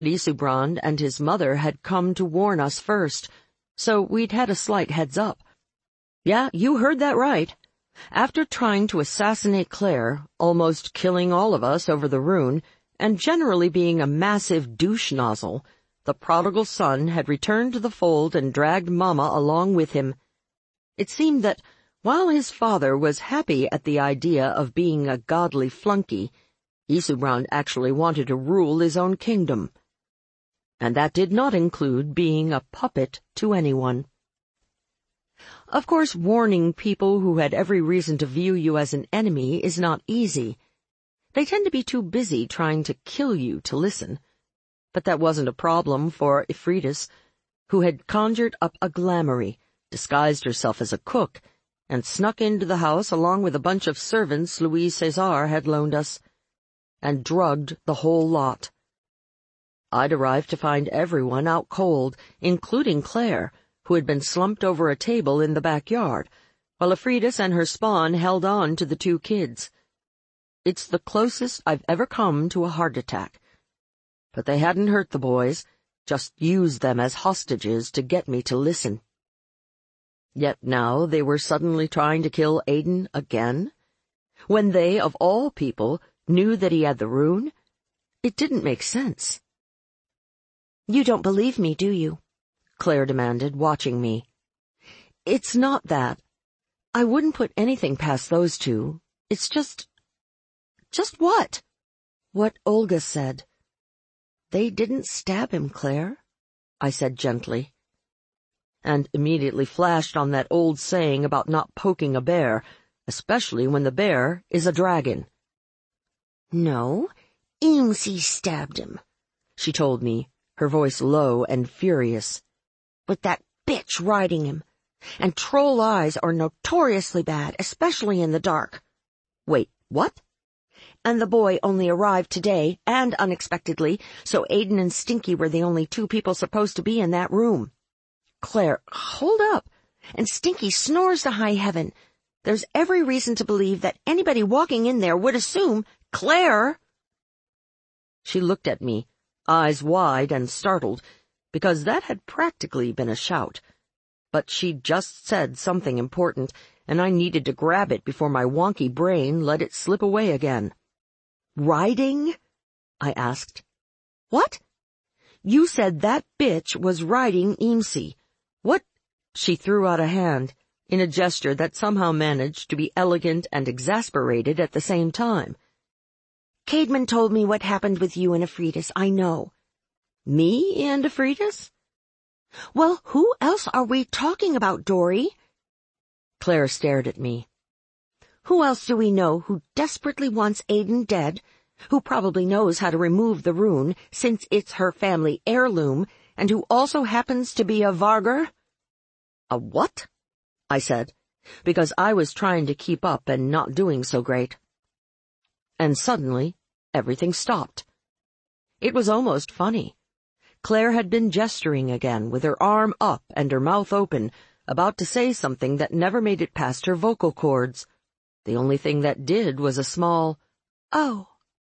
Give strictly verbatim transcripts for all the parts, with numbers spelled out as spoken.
Lisubrand and his mother had come to warn us first, so we'd had a slight heads up. Yeah, you heard that right. After trying to assassinate Claire, almost killing all of us over the rune, and generally being a massive douche nozzle, the prodigal son had returned to the fold and dragged Mama along with him. It seemed that, while his father was happy at the idea of being a godly flunky, Isubrand actually wanted to rule his own kingdom. And that did not include being a puppet to anyone. Of course, warning people who had every reason to view you as an enemy is not easy. They tend to be too busy trying to kill you to listen. But that wasn't a problem for Ifritas, who had conjured up a Glamoury, disguised herself as a cook, and snuck into the house along with a bunch of servants Louise César had loaned us, and drugged the whole lot. I'd arrived to find everyone out cold, including Claire, who had been slumped over a table in the backyard, while Ifritas and her spawn held on to the two kids. It's the closest I've ever come to a heart attack. But they hadn't hurt the boys, just used them as hostages to get me to listen. Yet now they were suddenly trying to kill Aiden again? When they, of all people, knew that he had the rune? It didn't make sense. "You don't believe me, do you?" Claire demanded, watching me. "It's not that. I wouldn't put anything past those two. It's just—" "Just what?" "What Olga said." "They didn't stab him, Claire," I said gently. And immediately flashed on that old saying about not poking a bear, especially when the bear is a dragon. "No, Imsi stabbed him," she told me, her voice low and furious. "With that bitch riding him. And troll eyes are notoriously bad, especially in the dark." "Wait, what?" "And the boy only arrived today, and unexpectedly, so Aiden and Stinky were the only two people supposed to be in that room." "Claire, hold up. And Stinky snores to high heaven. There's every reason to believe that anybody walking in there would assume—" "Claire!" She looked at me, eyes wide and startled, because that had practically been a shout. But she'd just said something important, and I needed to grab it before my wonky brain let it slip away again. "Riding?" I asked. "What?" "You said that bitch was riding Imsi. What—" She threw out a hand, in a gesture that somehow managed to be elegant and exasperated at the same time. "Caedmon told me what happened with you and Ifritas, I know." "Me and Ifritas?" "Well, who else are we talking about, Dory?" Claire stared at me. "Who else do we know who desperately wants Aiden dead, who probably knows how to remove the rune, since it's her family heirloom, and who also happens to be a Vargur?" "A what?" I said, because I was trying to keep up and not doing so great. And suddenly, everything stopped. It was almost funny. Claire had been gesturing again, with her arm up and her mouth open, about to say something that never made it past her vocal cords. The only thing that did was a small, "Oh."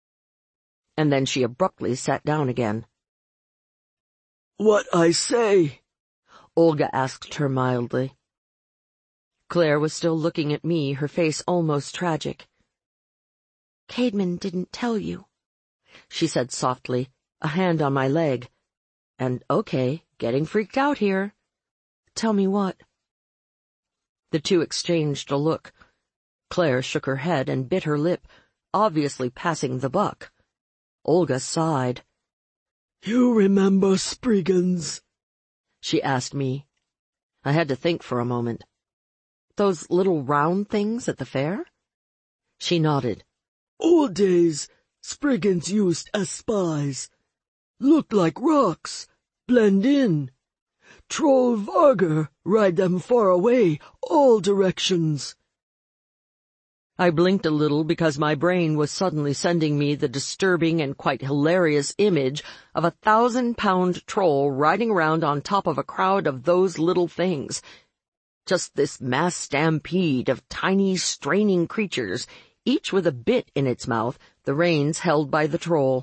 And then she abruptly sat down again. "What I say?" Olga asked her mildly. Claire was still looking at me, her face almost tragic. "Caedmon didn't tell you," she said softly, a hand on my leg. And okay, getting freaked out here. "Tell me what?" The two exchanged a look. Claire shook her head and bit her lip, obviously passing the buck. Olga sighed. "You remember Spriggans?" she asked me. I had to think for a moment. "Those little round things at the fair?" She nodded. "Old days, Spriggans used as spies. Look like rocks, blend in. Troll Vargur ride them far away, all directions." I blinked a little because my brain was suddenly sending me the disturbing and quite hilarious image of a thousand-pound troll riding around on top of a crowd of those little things. Just this mass stampede of tiny, straining creatures, each with a bit in its mouth, the reins held by the troll.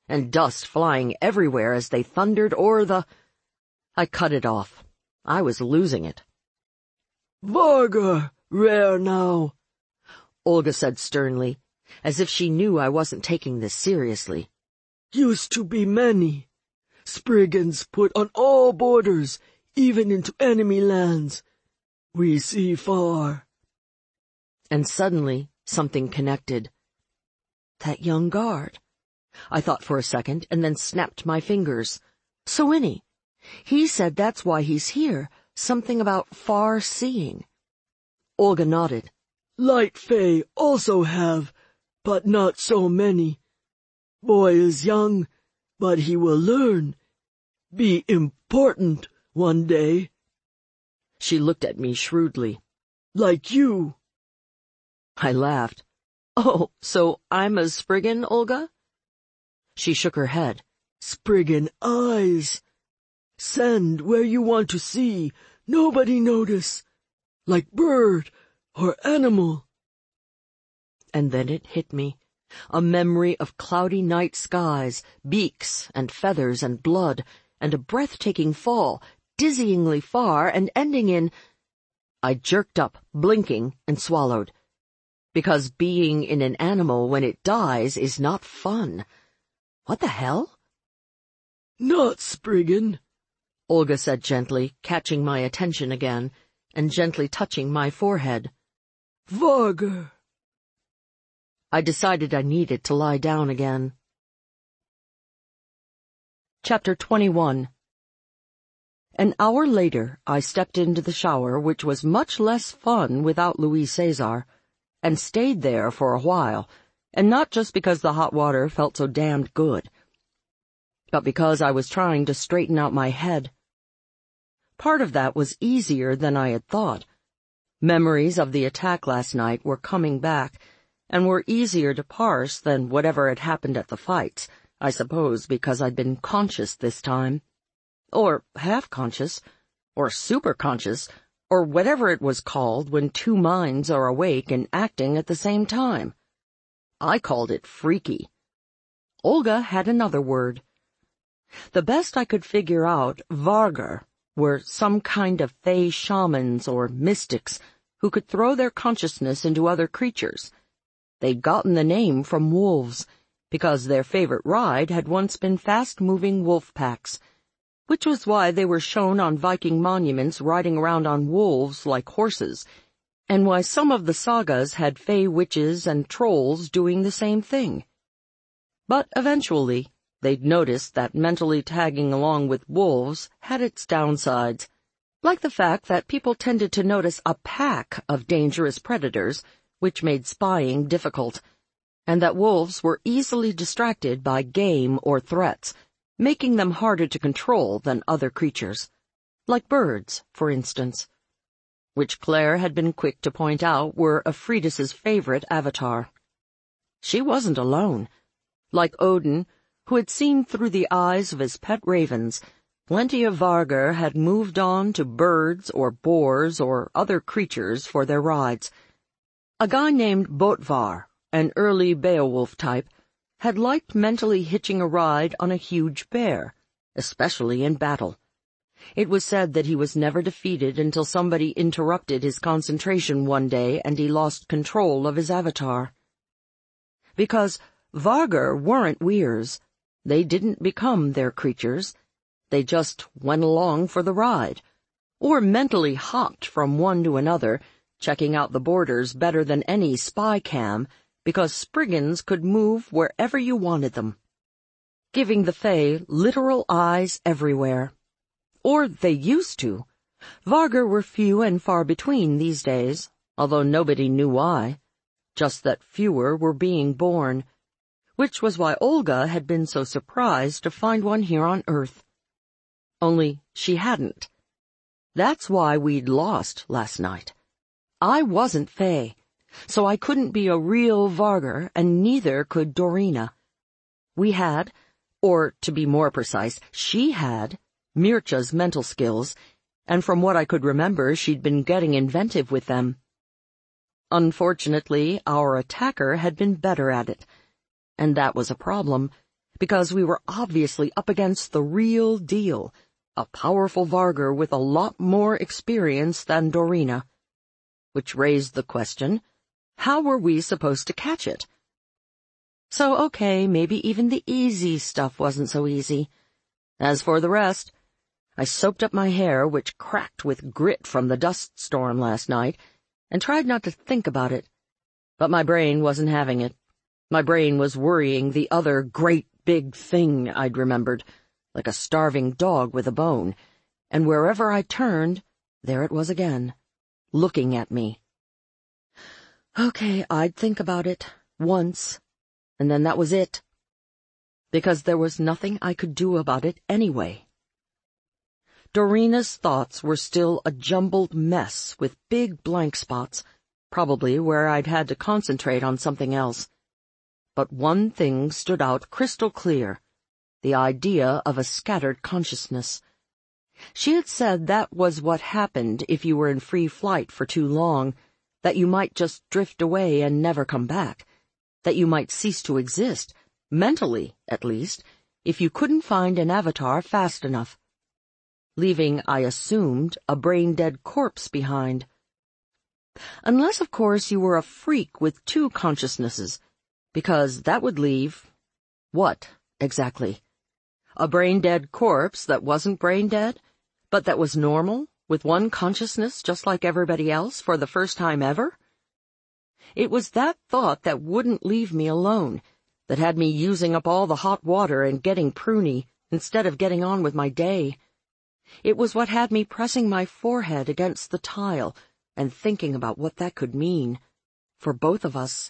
and dust flying everywhere as they thundered o'er the— I cut it off. I was losing it. "Vargr, rare now," Olga said sternly, as if she knew I wasn't taking this seriously. "Used to be many. Spriggans put on all borders, even into enemy lands. We see far." And suddenly something connected. That young guard. I thought for a second and then snapped my fingers. Sowini. He said that's why he's here, something about far-seeing. Olga nodded. "Light Fae also have, but not so many. Boy is young, but he will learn. Be important one day." She looked at me shrewdly. "Like you." I laughed. "Oh, so I'm a Spriggan, Olga?" She shook her head. "Spriggan eyes. Send where you want to see. Nobody notice. Like bird or animal." And then it hit me. A memory of cloudy night skies, beaks and feathers and blood, and a breathtaking fall, dizzyingly far and ending in— I jerked up, blinking, and swallowed. Because being in an animal when it dies is not fun. What the hell? "Not Spriggan," Olga said gently, catching my attention again, and gently touching my forehead. "Vargr." I decided I needed to lie down again. Chapter twenty-one. An hour later, I stepped into the shower, which was much less fun without Louis Cesar, and stayed there for a while, and not just because the hot water felt so damned good, but because I was trying to straighten out my head. Part of that was easier than I had thought. Memories of the attack last night were coming back, and were easier to parse than whatever had happened at the fights, I suppose because I'd been conscious this time. Or half-conscious, or super-conscious, or whatever it was called when two minds are awake and acting at the same time. I called it freaky. Olga had another word. The best I could figure out, Vargr, were some kind of Fae shamans or mystics who could throw their consciousness into other creatures. They'd gotten the name from wolves, because their favorite ride had once been fast-moving wolf packs, which was why they were shown on Viking monuments riding around on wolves like horses, and why some of the sagas had Fae witches and trolls doing the same thing. But eventually, they'd noticed that mentally tagging along with wolves had its downsides, like the fact that people tended to notice a pack of dangerous predators, which made spying difficult, and that wolves were easily distracted by game or threats, making them harder to control than other creatures, like birds, for instance, which Claire had been quick to point out were Aphrodis's favorite avatar. She wasn't alone. Like Odin, who had seen through the eyes of his pet ravens, plenty of Vargr had moved on to birds or boars or other creatures for their rides. A guy named Botvar, an early Beowulf type, had liked mentally hitching a ride on a huge bear, especially in battle. It was said that he was never defeated until somebody interrupted his concentration one day and he lost control of his avatar. Because Vargr weren't weirs, they didn't become their creatures. They just went along for the ride, or mentally hopped from one to another, checking out the borders better than any spy cam, because Spriggans could move wherever you wanted them, giving the Fae literal eyes everywhere. Or they used to. Vargr were few and far between these days, although nobody knew why, just that fewer were being born, which was why Olga had been so surprised to find one here on Earth. Only she hadn't. That's why we'd lost last night. I wasn't Fae, so I couldn't be a real Vargr, and neither could Dorina. We had, or to be more precise, she had, Mircha's mental skills, and from what I could remember, she'd been getting inventive with them. Unfortunately, our attacker had been better at it, and that was a problem, because we were obviously up against the real deal, a powerful Vargur with a lot more experience than Dorina. Which raised the question, how were we supposed to catch it? So, okay, maybe even the easy stuff wasn't so easy. As for the rest, I soaped up my hair, which cracked with grit from the dust storm last night, and tried not to think about it. But my brain wasn't having it. My brain was worrying the other great big thing I'd remembered, like a starving dog with a bone, and wherever I turned, there it was again, looking at me. Okay, I'd think about it, once, and then that was it. Because there was nothing I could do about it anyway. Dorina's thoughts were still a jumbled mess with big blank spots, probably where I'd had to concentrate on something else. But one thing stood out crystal clear, the idea of a scattered consciousness. She had said that was what happened if you were in free flight for too long, that you might just drift away and never come back, that you might cease to exist, mentally at least, if you couldn't find an avatar fast enough. Leaving, I assumed, a brain-dead corpse behind. Unless, of course, you were a freak with two consciousnesses, because that would leave... what, exactly? A brain-dead corpse that wasn't brain-dead, but that was normal, with one consciousness just like everybody else for the first time ever? It was that thought that wouldn't leave me alone, that had me using up all the hot water and getting pruny, instead of getting on with my day. It was what had me pressing my forehead against the tile and thinking about what that could mean, for both of us.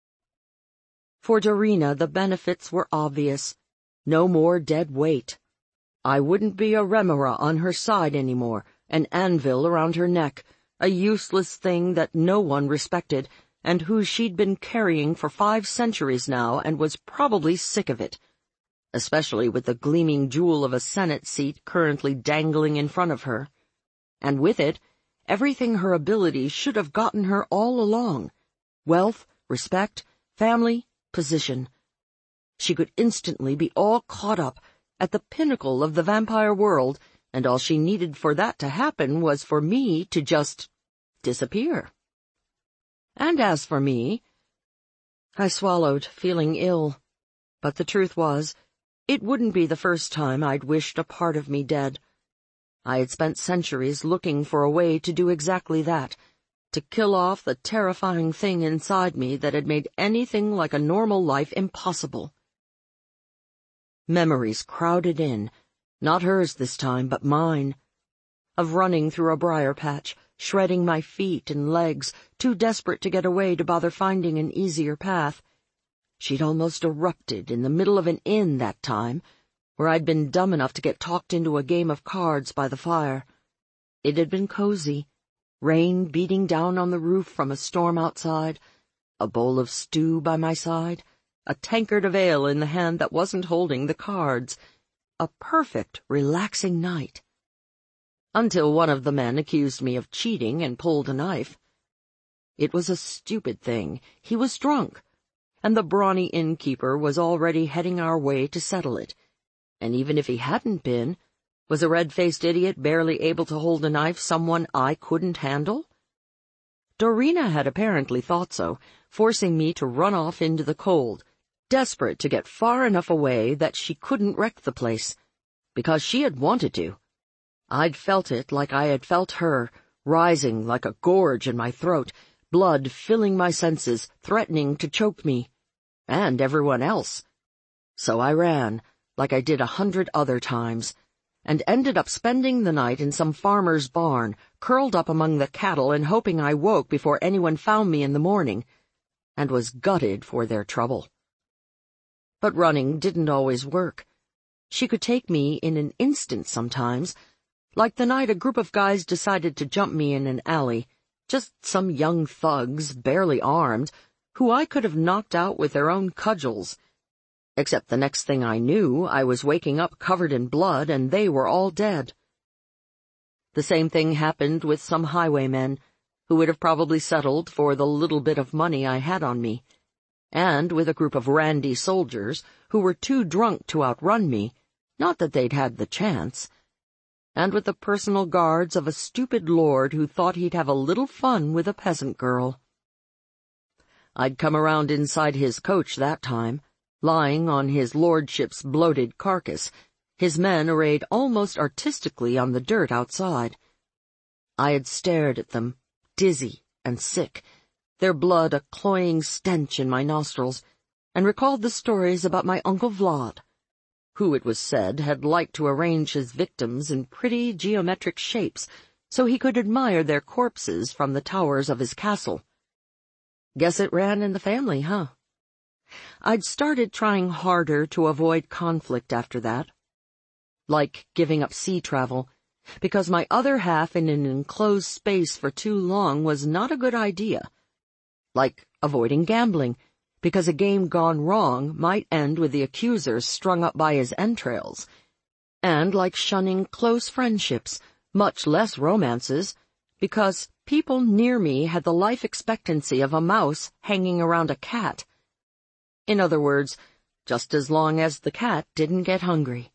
For Dorina, the benefits were obvious. No more dead weight. I wouldn't be a remora on her side anymore, an anvil around her neck, a useless thing that no one respected, and who she'd been carrying for five centuries now and was probably sick of it, especially with the gleaming jewel of a Senate seat currently dangling in front of her. And with it, everything her abilities should have gotten her all along. Wealth, respect, family, position. She could instantly be all caught up, at the pinnacle of the vampire world, and all she needed for that to happen was for me to just disappear. And as for me, I swallowed, feeling ill. But the truth was, it wouldn't be the first time I'd wished a part of me dead. I had spent centuries looking for a way to do exactly that, to kill off the terrifying thing inside me that had made anything like a normal life impossible. Memories crowded in, not hers this time, but mine, of running through a briar patch, shredding my feet and legs, too desperate to get away to bother finding an easier path. She'd almost erupted in the middle of an inn that time, where I'd been dumb enough to get talked into a game of cards by the fire. It had been cozy, rain beating down on the roof from a storm outside, a bowl of stew by my side, a tankard of ale in the hand that wasn't holding the cards. A perfect, relaxing night. Until one of the men accused me of cheating and pulled a knife. It was a stupid thing. He was drunk, and the brawny innkeeper was already heading our way to settle it. And even if he hadn't been, was a red-faced idiot barely able to hold a knife someone I couldn't handle? Dorina had apparently thought so, forcing me to run off into the cold, desperate to get far enough away that she couldn't wreck the place, because she had wanted to. I'd felt it like I had felt her, rising like a gorge in my throat, blood filling my senses, threatening to choke me. And everyone else. So I ran, like I did a hundred other times, and ended up spending the night in some farmer's barn, curled up among the cattle and hoping I woke before anyone found me in the morning, and was gutted for their trouble. But running didn't always work. She could take me in an instant sometimes, like the night a group of guys decided to jump me in an alley, just some young thugs, barely armed, who I could have knocked out with their own cudgels. Except the next thing I knew, I was waking up covered in blood and they were all dead. The same thing happened with some highwaymen, who would have probably settled for the little bit of money I had on me. and with a group of randy soldiers who were too drunk to outrun me, not that they'd had the chance, and with the personal guards of a stupid lord who thought he'd have a little fun with a peasant girl. I'd come around inside his coach that time, lying on his lordship's bloated carcass, his men arrayed almost artistically on the dirt outside. I had stared at them, dizzy and sick, their blood a cloying stench in my nostrils, and recalled the stories about my Uncle Vlad, who, it was said, had liked to arrange his victims in pretty geometric shapes so he could admire their corpses from the towers of his castle. Guess it ran in the family, huh? I'd started trying harder to avoid conflict after that. Like giving up sea travel, because my other half in an enclosed space for too long was not a good idea. Like avoiding gambling, because a game gone wrong might end with the accuser strung up by his entrails. And like shunning close friendships, much less romances, because people near me had the life expectancy of a mouse hanging around a cat. In other words, just as long as the cat didn't get hungry.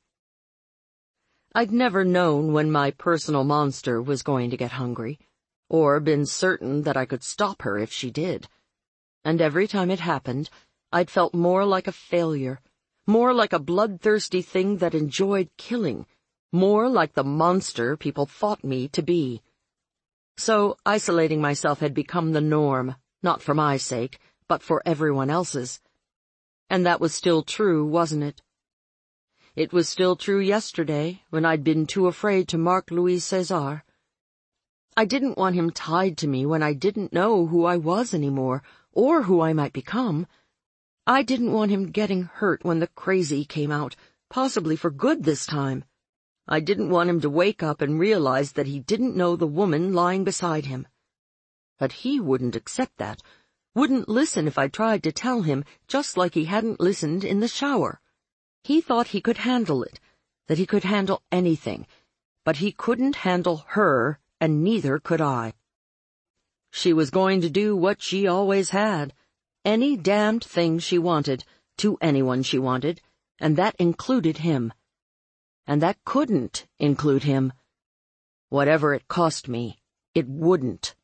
I'd never known when my personal monster was going to get hungry, or been certain that I could stop her if she did. And every time it happened, I'd felt more like a failure, more like a bloodthirsty thing that enjoyed killing, more like the monster people thought me to be. So isolating myself had become the norm, not for my sake, but for everyone else's. And that was still true, wasn't it? It was still true yesterday, when I'd been too afraid to mark Louis César. I didn't want him tied to me when I didn't know who I was anymore, or who I might become. I didn't want him getting hurt when the crazy came out, possibly for good this time. I didn't want him to wake up and realize that he didn't know the woman lying beside him. But he wouldn't accept that, wouldn't listen if I tried to tell him, just like he hadn't listened in the shower. He thought he could handle it, that he could handle anything, but he couldn't handle her, and neither could I. She was going to do what she always had, any damned thing she wanted, to anyone she wanted, and that included him. And that couldn't include him. Whatever it cost me, it wouldn't.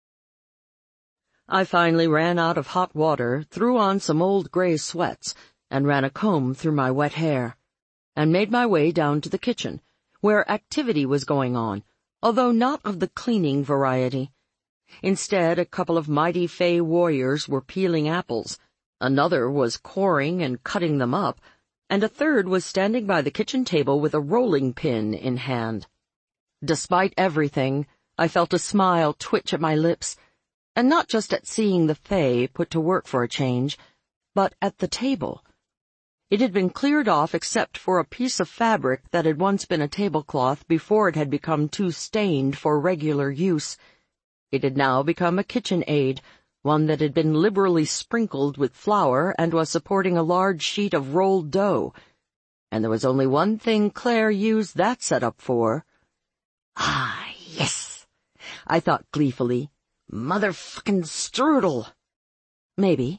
I finally ran out of hot water, threw on some old gray sweats, and ran a comb through my wet hair, and made my way down to the kitchen, where activity was going on, although not of the cleaning variety. Instead, a couple of mighty fey warriors were peeling apples, another was coring and cutting them up, and a third was standing by the kitchen table with a rolling pin in hand. Despite everything, I felt a smile twitch at my lips, and not just at seeing the fey put to work for a change, but at the table. It had been cleared off except for a piece of fabric that had once been a tablecloth before it had become too stained for regular use. It had now become a kitchen aid, one that had been liberally sprinkled with flour and was supporting a large sheet of rolled dough. And there was only one thing Claire used that setup for. Ah, yes, I thought gleefully. Motherfucking strudel. Maybe.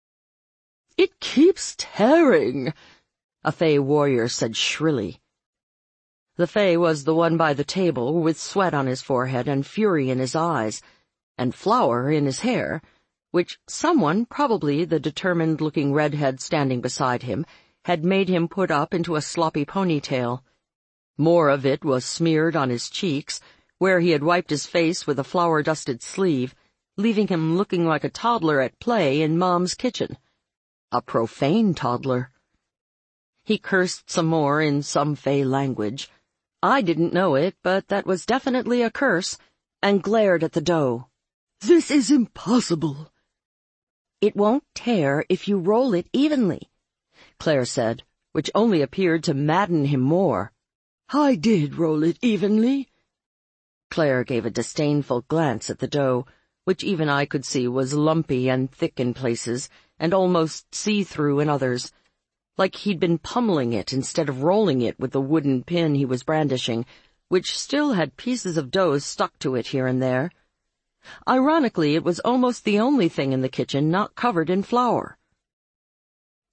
It keeps tearing, a fey warrior said shrilly. The fey was the one by the table, with sweat on his forehead and fury in his eyes, and flour in his hair, which someone, probably the determined-looking redhead standing beside him, had made him put up into a sloppy ponytail. More of it was smeared on his cheeks, where he had wiped his face with a flour-dusted sleeve, leaving him looking like a toddler at play in Mom's kitchen. A profane toddler. He cursed some more in some fey language. I didn't know it, but that was definitely a curse, and glared at the dough. This is impossible. It won't tear if you roll it evenly, Claire said, which only appeared to madden him more. I did roll it evenly. Claire gave a disdainful glance at the dough, which even I could see was lumpy and thick in places, and almost see-through in others, like he'd been pummeling it instead of rolling it with the wooden pin he was brandishing, which still had pieces of dough stuck to it here and there. Ironically, it was almost the only thing in the kitchen not covered in flour.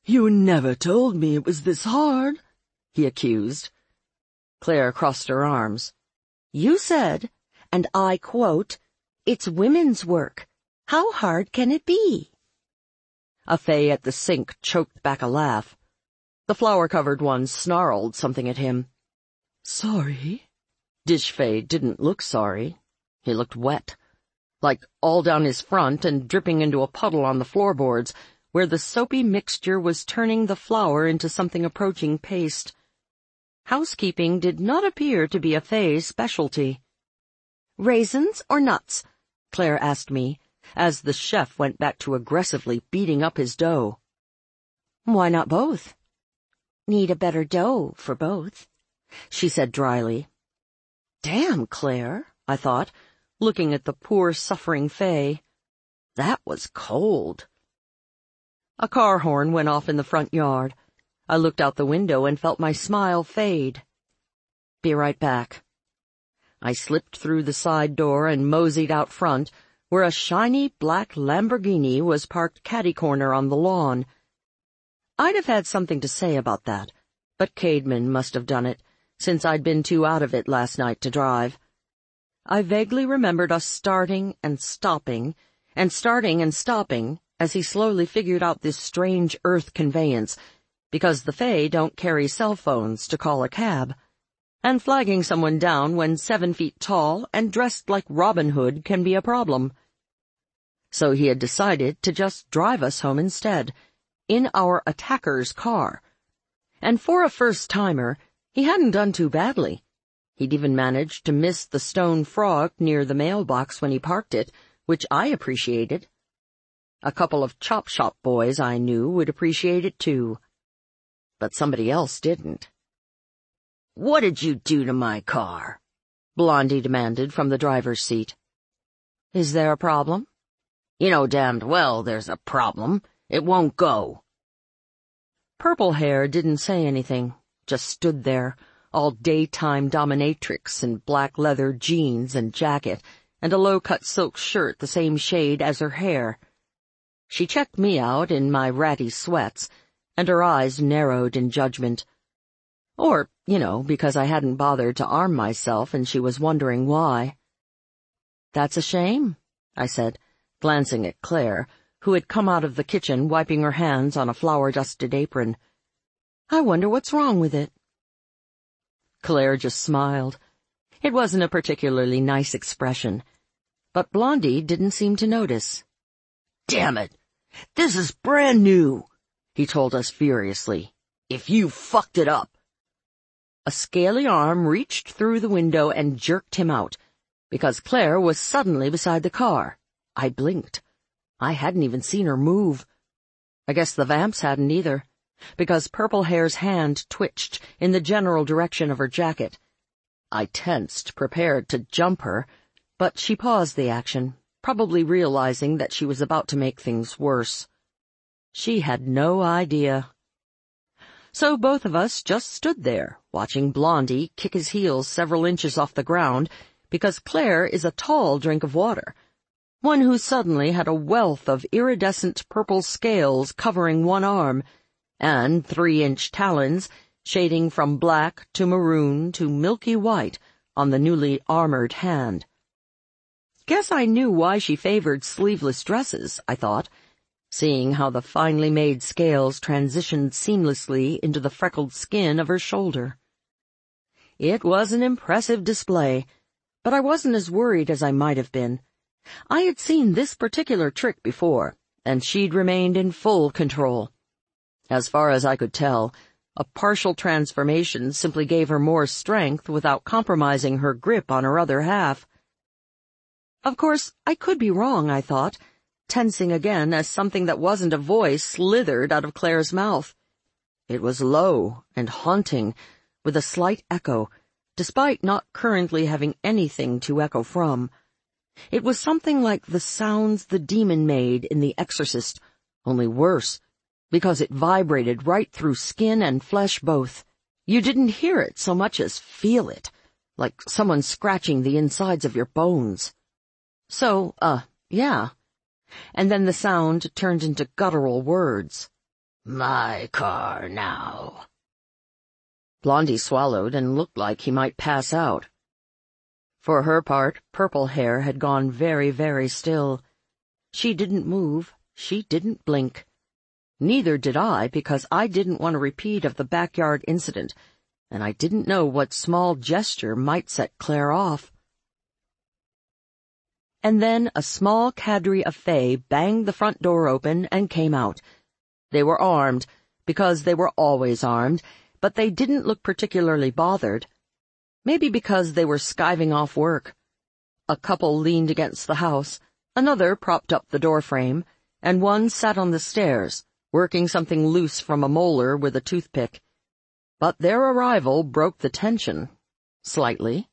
You never told me it was this hard, he accused. Claire crossed her arms. You said, and I quote, "It's women's work. How hard can it be?" A fae at the sink choked back a laugh. The flower-covered one snarled something at him. Sorry? Dish Fae didn't look sorry. He looked wet, like all down his front and dripping into a puddle on the floorboards, where the soapy mixture was turning the flour into something approaching paste. Housekeeping did not appear to be a fae's specialty. "Raisins or nuts?" Claire asked me, as the chef went back to aggressively beating up his dough. "Why not both?" "Need a better dough for both," she said dryly. Damn, Claire, I thought, looking at the poor suffering fae. That was cold. A car horn went off in the front yard. I looked out the window and felt my smile fade. Be right back. I slipped through the side door and moseyed out front, where a shiny black Lamborghini was parked catty-corner on the lawn. I'd have had something to say about that, but Caedmon must have done it, since I'd been too out of it last night to drive. I vaguely remembered us starting and stopping, and starting and stopping, as he slowly figured out this strange earth conveyance, because the fae don't carry cell phones to call a cab, and flagging someone down when seven feet tall and dressed like Robin Hood can be a problem. So he had decided to just drive us home instead, in our attacker's car. And for a first-timer, he hadn't done too badly. He'd even managed to miss the stone frog near the mailbox when he parked it, which I appreciated. A couple of chop shop boys I knew would appreciate it too. But somebody else didn't. "What did you do to my car?" Blondie demanded from the driver's seat. "Is there a problem?" "You know damned well there's a problem. It won't go." Purple Hair didn't say anything, just stood there, all daytime dominatrix in black leather jeans and jacket, and a low-cut silk shirt the same shade as her hair. She checked me out in my ratty sweats, and her eyes narrowed in judgment. Or, you know, because I hadn't bothered to arm myself and she was wondering why. "That's a shame," I said, glancing at Claire, who had come out of the kitchen wiping her hands on a flour-dusted apron. "I wonder what's wrong with it." Claire just smiled. It wasn't a particularly nice expression, but Blondie didn't seem to notice. "Damn it! This is brand new," he told us furiously. "If you fucked it up." A scaly arm reached through the window and jerked him out, because Claire was suddenly beside the car. I blinked. I hadn't even seen her move. I guess the vamps hadn't either, because Purple Hair's hand twitched in the general direction of her jacket. I tensed, prepared to jump her, but she paused the action, probably realizing that she was about to make things worse. She had no idea. So both of us just stood there, watching Blondie kick his heels several inches off the ground, because Claire is a tall drink of water, one who suddenly had a wealth of iridescent purple scales covering one arm, and three-inch talons shading from black to maroon to milky white on the newly armored hand. Guess I knew why she favored sleeveless dresses, I thought, seeing how the finely made scales transitioned seamlessly into the freckled skin of her shoulder. It was an impressive display, but I wasn't as worried as I might have been. I had seen this particular trick before, and she'd remained in full control. As far as I could tell, a partial transformation simply gave her more strength without compromising her grip on her other half. Of course, I could be wrong, I thought, tensing again as something that wasn't a voice slithered out of Claire's mouth. It was low and haunting, with a slight echo, despite not currently having anything to echo from. It was something like the sounds the demon made in The Exorcist, only worse, because it vibrated right through skin and flesh both. You didn't hear it so much as feel it, like someone scratching the insides of your bones. So, uh, yeah. And then the sound turned into guttural words. My car now. Blondie swallowed and looked like he might pass out. For her part, Purple Hair had gone very, very still. She didn't move, she didn't blink. Neither did I, because I didn't want a repeat of the backyard incident, and I didn't know what small gesture might set Claire off. And then a small cadre of Fae banged the front door open and came out. They were armed, because they were always armed, but they didn't look particularly bothered. Maybe because they were skiving off work. A couple leaned against the house, another propped up the doorframe, and one sat on the stairs, working something loose from a molar with a toothpick. But their arrival broke the tension. Slightly.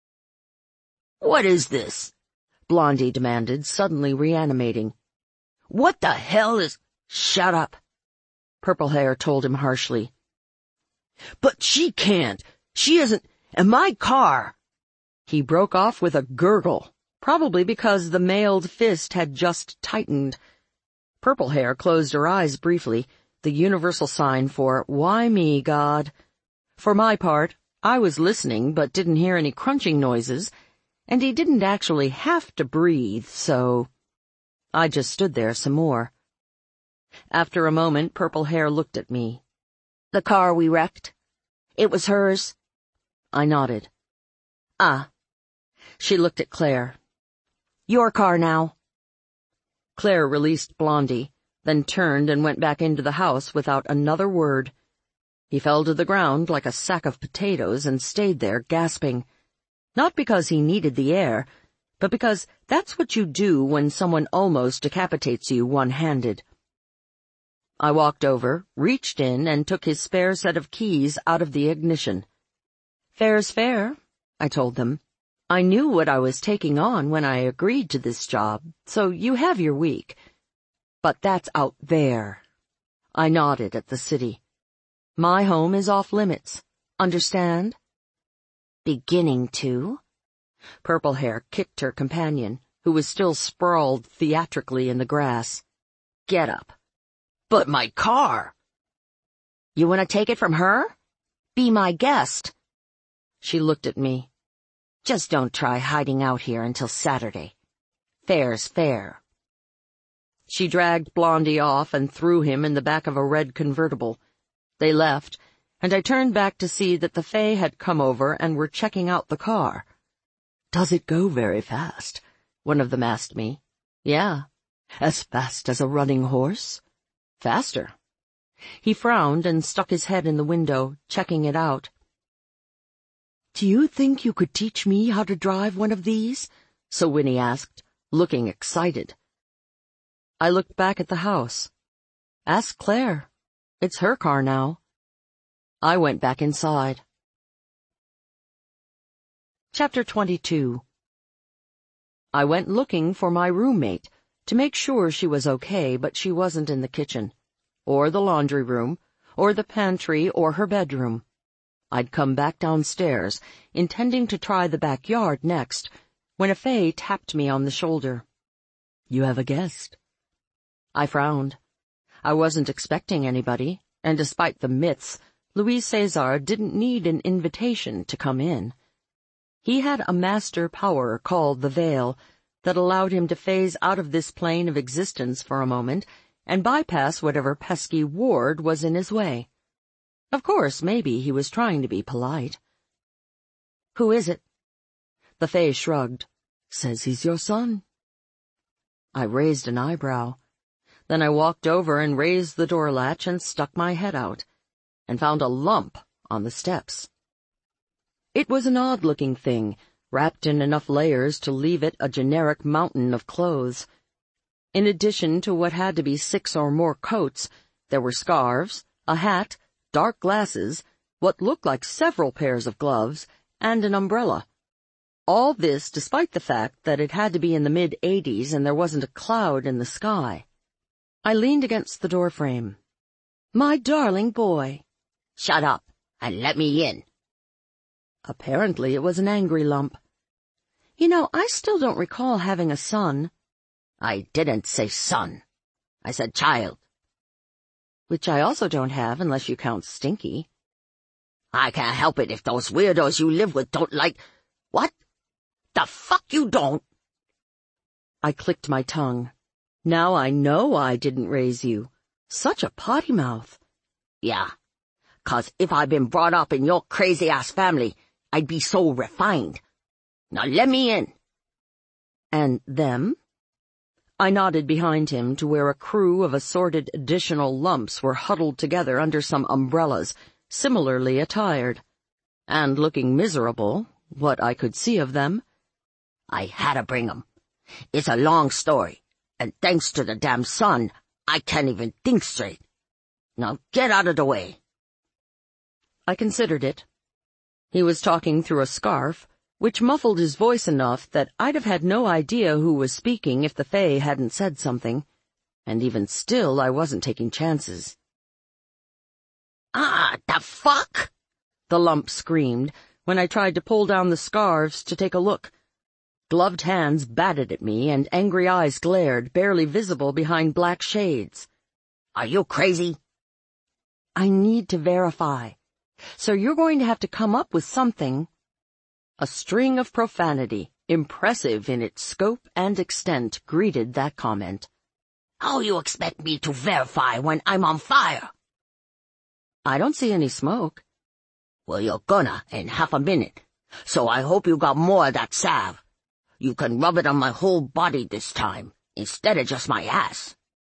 "What is this?" Blondie demanded, suddenly reanimating. "What the hell is—" "Shut up," Purple Hair told him harshly. "But she can't. She isn't— and my car—" He broke off with a gurgle, probably because the mailed fist had just tightened. Purple Hair closed her eyes briefly, the universal sign for, "Why me, God?" For my part, I was listening but didn't hear any crunching noises, and he didn't actually have to breathe, so I just stood there some more. After a moment, Purple Hair looked at me. "The car we wrecked? It was hers?" I nodded. "Ah." She looked at Claire. "Your car now." Claire released Blondie, then turned and went back into the house without another word. He fell to the ground like a sack of potatoes and stayed there gasping. Not because he needed the air, but because that's what you do when someone almost decapitates you one-handed. I walked over, reached in, and took his spare set of keys out of the ignition. "Fair's fair," I told them. "I knew what I was taking on when I agreed to this job, so you have your week. But that's out there." I nodded at the city. "My home is off limits. Understand?" "Beginning to." Purple Hair kicked her companion, who was still sprawled theatrically in the grass. "Get up." "But my car." "You want to take it from her? Be my guest." She looked at me. "Just don't try hiding out here until Saturday. Fair's fair." She dragged Blondie off and threw him in the back of a red convertible. They left, and I turned back to see that the Fae had come over and were checking out the car. "Does it go very fast?" one of them asked me. "Yeah." "As fast as a running horse?" "Faster." He frowned and stuck his head in the window, checking it out. "Do you think you could teach me how to drive one of these?" So Winnie asked, looking excited. I looked back at the house. "Ask Claire. It's her car now." I went back inside. Chapter twenty-two. I went looking for my roommate, to make sure she was okay, but she wasn't in the kitchen, or the laundry room, or the pantry, or her bedroom. I'd come back downstairs, intending to try the backyard next, when a Fae tapped me on the shoulder. "You have a guest." I frowned. I wasn't expecting anybody, and despite the myths, Louis Cesar didn't need an invitation to come in. He had a master power called the Veil that allowed him to phase out of this plane of existence for a moment and bypass whatever pesky ward was in his way. Of course, maybe he was trying to be polite. "Who is it?" The Fae shrugged. "Says he's your son." I raised an eyebrow. Then I walked over and raised the door latch and stuck my head out, and found a lump on the steps. It was an odd-looking thing, wrapped in enough layers to leave it a generic mountain of clothes. In addition to what had to be six or more coats, there were scarves, a hat, dark glasses, what looked like several pairs of gloves, and an umbrella. All this despite the fact that it had to be in the mid-eighties and there wasn't a cloud in the sky. I leaned against the doorframe. "My darling boy." "Shut up and let me in." Apparently it was an angry lump. "You know, I still don't recall having a son." "I didn't say son. I said child." Which I also don't have unless you count Stinky. I can't help it if those weirdos you live with don't like— What? The fuck you don't? I clicked my tongue. Now I know I didn't raise you. Such a potty mouth. Yeah, 'cause if I'd been brought up in your crazy-ass family, I'd be so refined. Now let me in. And them? I nodded behind him to where a crew of assorted additional lumps were huddled together under some umbrellas, similarly attired. And looking miserable, what I could see of them. I had to bring 'em. It's a long story, and thanks to the damn sun, I can't even think straight. Now get out of the way. I considered it. He was talking through a scarf, which muffled his voice enough that I'd have had no idea who was speaking if the Fae hadn't said something, and even still I wasn't taking chances. Ah, the fuck? The lump screamed when I tried to pull down the scarves to take a look. Gloved hands batted at me and angry eyes glared, barely visible behind black shades. Are you crazy? I need to verify. So you're going to have to come up with something. A string of profanity, impressive in its scope and extent, greeted that comment. How you expect me to verify when I'm on fire? I don't see any smoke. Well, you're gonna in half a minute, so I hope you got more of that salve. You can rub it on my whole body this time, instead of just my ass.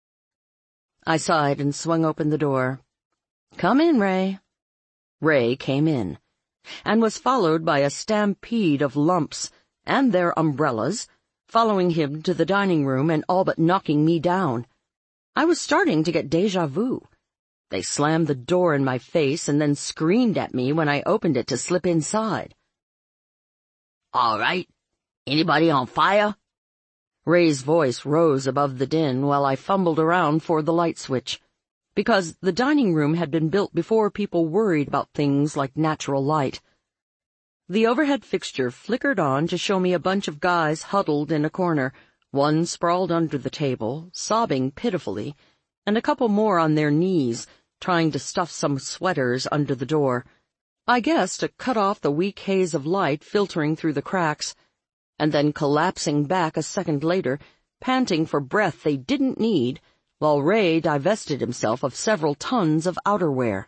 I sighed and swung open the door. Come in, Ray. Ray came in, and was followed by a stampede of lumps and their umbrellas, following him to the dining room and all but knocking me down. I was starting to get déjà vu. They slammed the door in my face and then screamed at me when I opened it to slip inside. All right. Anybody on fire? Ray's voice rose above the din while I fumbled around for the light switch, because the dining room had been built before people worried about things like natural light. The overhead fixture flickered on to show me a bunch of guys huddled in a corner, one sprawled under the table, sobbing pitifully, and a couple more on their knees, trying to stuff some sweaters under the door, I guess to cut off the weak haze of light filtering through the cracks, and then collapsing back a second later, panting for breath they didn't need, while Ray divested himself of several tons of outerwear.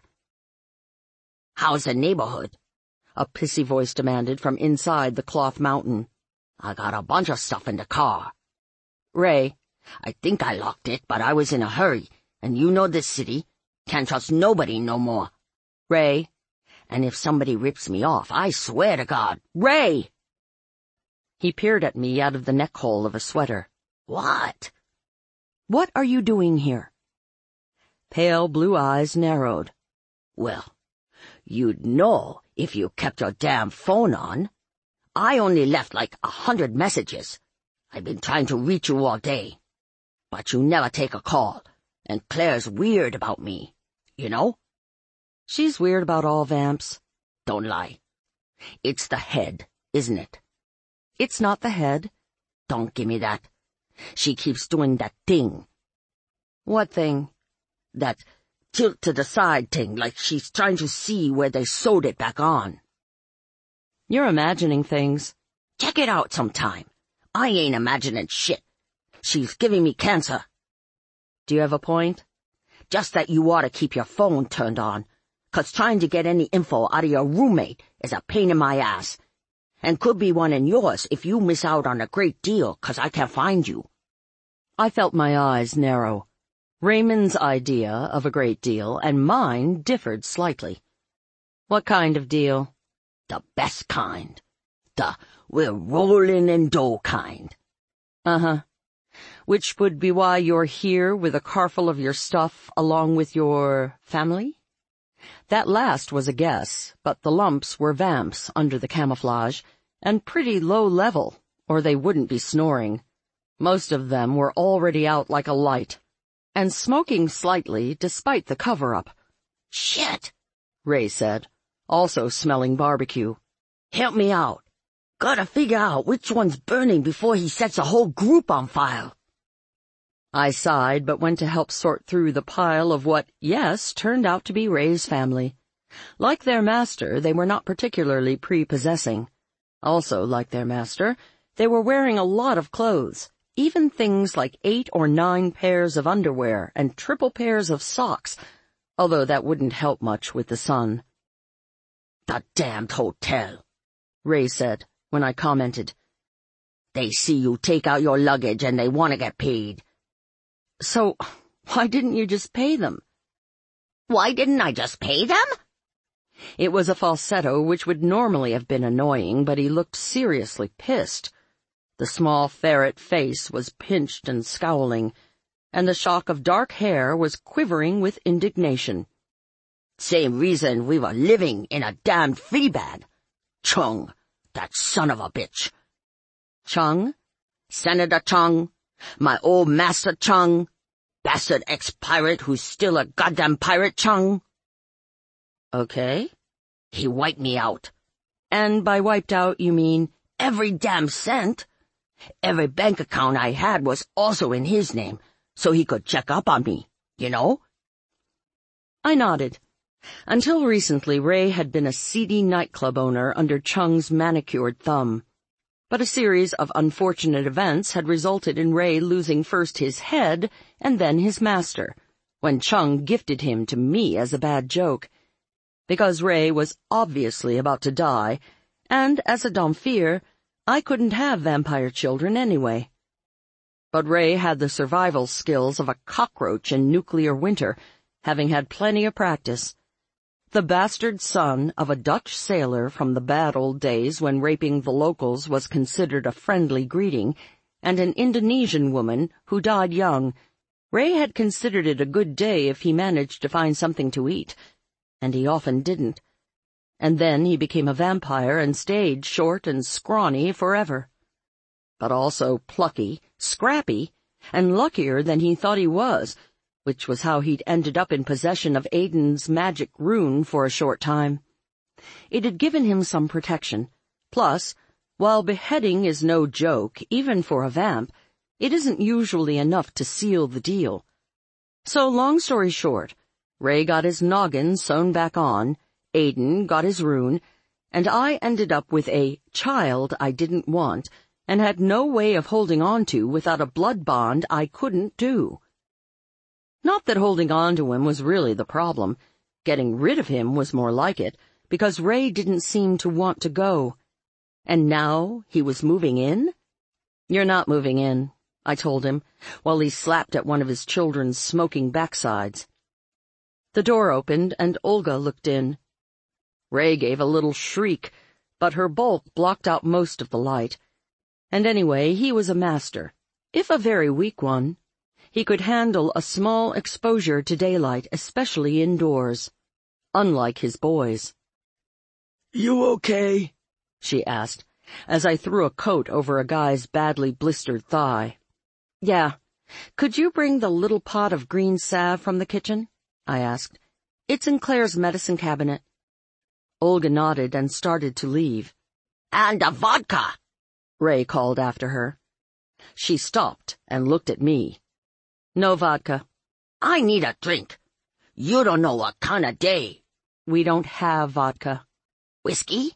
How's the neighborhood? A pissy voice demanded from inside the cloth mountain. I got a bunch of stuff in the car. Ray, I think I locked it, but I was in a hurry, and you know this city. Can't trust nobody no more. Ray. And if somebody rips me off, I swear to God. Ray! He peered at me out of the neck hole of a sweater. What? What are you doing here? Pale blue eyes narrowed. Well, you'd know if you kept your damn phone on. I only left like a hundred messages. I've been trying to reach you all day. But you never take a call, and Claire's weird about me, you know? She's weird about all vamps. Don't lie. It's the head, isn't it? It's not the head. Don't give me that. She keeps doing that thing. What thing? That tilt to the side thing, like she's trying to see where they sewed it back on. You're imagining things. Check it out sometime. I ain't imagining shit. She's giving me cancer. Do you have a point? Just that you ought to keep your phone turned on, 'cause trying to get any info out of your roommate is a pain in my ass. And could be one in yours if you miss out on a great deal 'cause I can't find you. I felt my eyes narrow. Raymond's idea of a great deal and mine differed slightly. What kind of deal? The best kind. The we're rolling in dough kind. Uh-huh. Which would be why you're here with a carful of your stuff along with your family? That last was a guess, but the lumps were vamps under the camouflage, and pretty low level, or they wouldn't be snoring. Most of them were already out like a light, and smoking slightly despite the cover-up. Shit, Ray said, also smelling barbecue. Help me out. Gotta figure out which one's burning before he sets a whole group on fire. I sighed, but went to help sort through the pile of what, yes, turned out to be Ray's family. Like their master, they were not particularly prepossessing. Also, like their master, they were wearing a lot of clothes, even things like eight or nine pairs of underwear and triple pairs of socks, although that wouldn't help much with the sun. "The damned hotel," Ray said, when I commented. "They see you take out your luggage and they want to get paid." "So, why didn't you just pay them?" "Why didn't I just pay them?" It was a falsetto which would normally have been annoying, but he looked seriously pissed. The small ferret face was pinched and scowling, and the shock of dark hair was quivering with indignation. "Same reason we were living in a damned flea bag. Chung, that son of a bitch." "Chung?" "Senator Chung. My old master Chung. Bastard ex-pirate who's still a goddamn pirate Chung." "Okay." "He wiped me out." "And by wiped out, you mean?" "Every damn cent. Every bank account I had was also in his name, so he could check up on me, you know?" I nodded. Until recently, Ray had been a seedy nightclub owner under Chung's manicured thumb. But a series of unfortunate events had resulted in Ray losing first his head and then his master, when Chung gifted him to me as a bad joke. Because Ray was obviously about to die, and as a Dhampir, I couldn't have vampire children anyway. But Ray had the survival skills of a cockroach in nuclear winter, having had plenty of practice. The bastard son of a Dutch sailor from the bad old days when raping the locals was considered a friendly greeting, and an Indonesian woman who died young, Ray had considered it a good day if he managed to find something to eat, and he often didn't. And then he became a vampire and stayed short and scrawny forever. But also plucky, scrappy, and luckier than he thought he was, which was how he'd ended up in possession of Aiden's magic rune for a short time. It had given him some protection. Plus, while beheading is no joke, even for a vamp, it isn't usually enough to seal the deal. So, long story short, Ray got his noggin sewn back on, Aiden got his rune, and I ended up with a child I didn't want and had no way of holding on to without a blood bond I couldn't do. Not that holding on to him was really the problem. Getting rid of him was more like it, because Ray didn't seem to want to go. And now he was moving in? "You're not moving in," I told him, while he slapped at one of his children's smoking backsides. The door opened, and Olga looked in. Ray gave a little shriek, but her bulk blocked out most of the light. And anyway, he was a master, if a very weak one. He could handle a small exposure to daylight, especially indoors. Unlike his boys. "You okay?" she asked, as I threw a coat over a guy's badly blistered thigh. "Yeah. Could you bring the little pot of green salve from the kitchen?" I asked. "It's in Claire's medicine cabinet." Olga nodded and started to leave. "And a vodka," Ray called after her. She stopped and looked at me. "No vodka." "I need a drink. You don't know what kind of day." "We don't have vodka." "Whiskey?"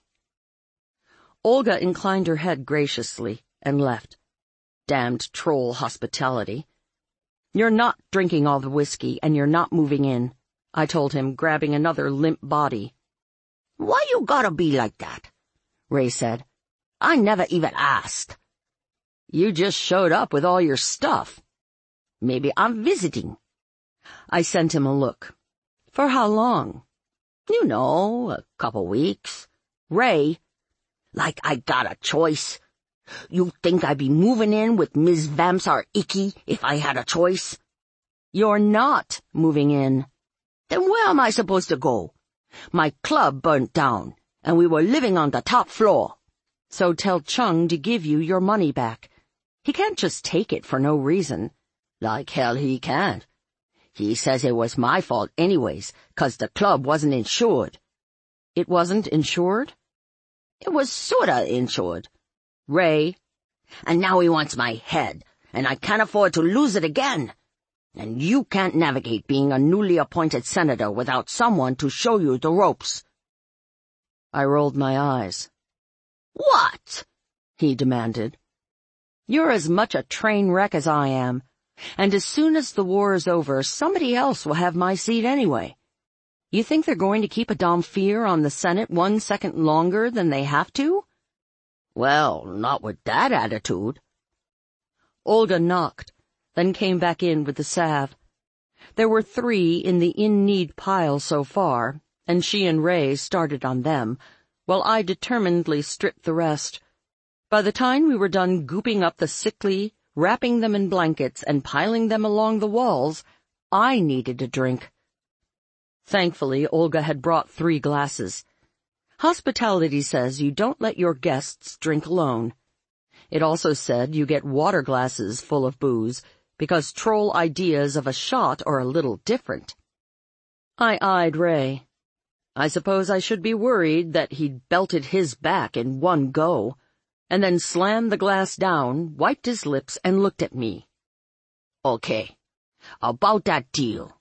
Olga inclined her head graciously and left. Damned troll hospitality. "You're not drinking all the whiskey, and you're not moving in," I told him, grabbing another limp body. "Why you gotta be like that?" Ray said. "I never even asked." "You just showed up with all your stuff." "Maybe I'm visiting." I sent him a look. "For how long?" "You know, a couple weeks." "Ray." "Like I got a choice. You think I'd be moving in with Miz Vamsar Icky if I had a choice?" "You're not moving in." "Then where am I supposed to go? My club burnt down, and we were living on the top floor." "So tell Chung to give you your money back. He can't just take it for no reason." "Like hell he can't. He says it was my fault anyways, 'cause the club wasn't insured." "It wasn't insured?" "It was sorta insured." "Ray." "And now he wants my head, and I can't afford to lose it again. And you can't navigate being a newly appointed senator without someone to show you the ropes." I rolled my eyes. "What?" he demanded. "You're as much a train wreck as I am, and as soon as the war is over, somebody else will have my seat anyway. You think they're going to keep a Dhampir on the Senate one second longer than they have to?" "Well, not with that attitude." Olga knocked, then came back in with the salve. There were three in the in-need pile so far, and she and Ray started on them, while I determinedly stripped the rest. By the time we were done gooping up the sickly, wrapping them in blankets, and piling them along the walls, I needed a drink. Thankfully, Olga had brought three glasses. Hospitality says you don't let your guests drink alone. It also said you get water glasses full of booze, because troll ideas of a shot are a little different. I eyed Ray. I suppose I should be worried that he'd belted his back in one go, and then slammed the glass down, wiped his lips, and looked at me. "Okay, about that deal."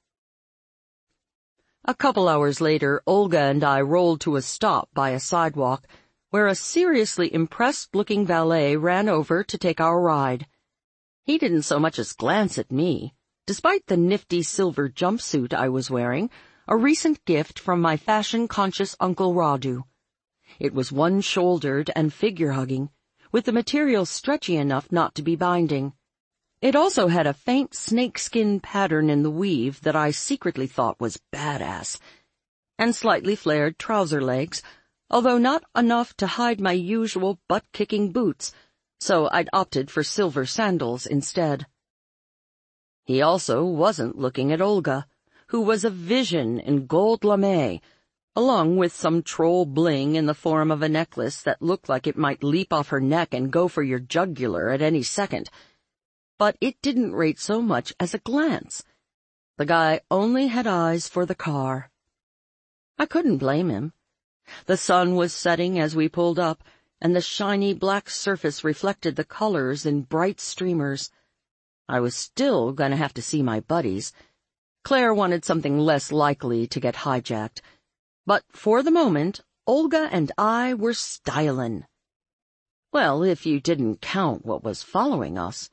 A couple hours later, Olga and I rolled to a stop by a sidewalk, where a seriously impressed-looking valet ran over to take our ride. He didn't so much as glance at me, despite the nifty silver jumpsuit I was wearing, a recent gift from my fashion-conscious Uncle Radu. It was one-shouldered and figure-hugging, with the material stretchy enough not to be binding. It also had a faint snakeskin pattern in the weave that I secretly thought was badass, and slightly flared trouser legs, although not enough to hide my usual butt-kicking boots, so I'd opted for silver sandals instead. He also wasn't looking at Olga, who was a vision in gold lame, along with some troll bling in the form of a necklace that looked like it might leap off her neck and go for your jugular at any second. But it didn't rate so much as a glance. The guy only had eyes for the car. I couldn't blame him. The sun was setting as we pulled up, and the shiny black surface reflected the colors in bright streamers. I was still going to have to see my buddies. Claire wanted something less likely to get hijacked. But for the moment, Olga and I were stylin'. Well, if you didn't count what was following us.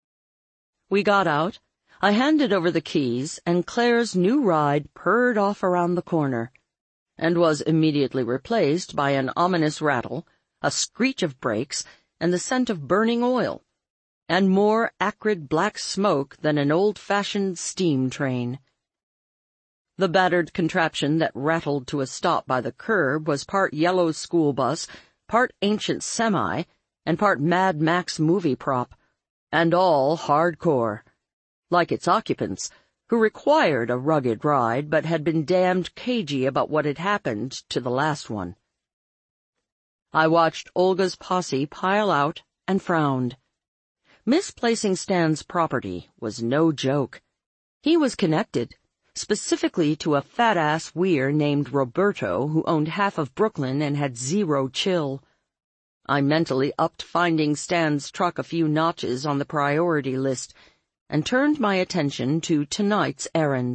We got out, I handed over the keys, and Claire's new ride purred off around the corner, and was immediately replaced by an ominous rattle, a screech of brakes, and the scent of burning oil, and more acrid black smoke than an old-fashioned steam train. The battered contraption that rattled to a stop by the curb was part yellow school bus, part ancient semi, and part Mad Max movie prop, and all hardcore, like its occupants, who required a rugged ride but had been damned cagey about what had happened to the last one. I watched Olga's posse pile out and frowned. Misplacing Stan's property was no joke. He was connected, specifically to a fat-ass weir named Roberto who owned half of Brooklyn and had zero chill. I mentally upped finding Stan's truck a few notches on the priority list and turned my attention to tonight's errand.